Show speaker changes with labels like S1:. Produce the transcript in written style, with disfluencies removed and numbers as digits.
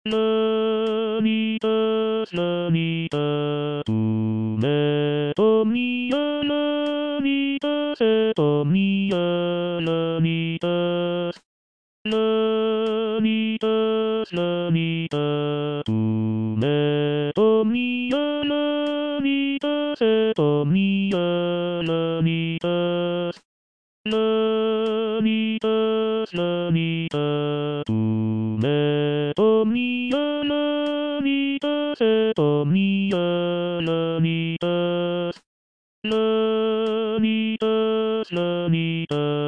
S1: ラニタトゥメトミヤラニタセトミヤラニタラニタラニタトゥメトミヤラニタセトミヤラニタラニタラニタトゥメトミヤラニタセトミヤラニタラニタラニタ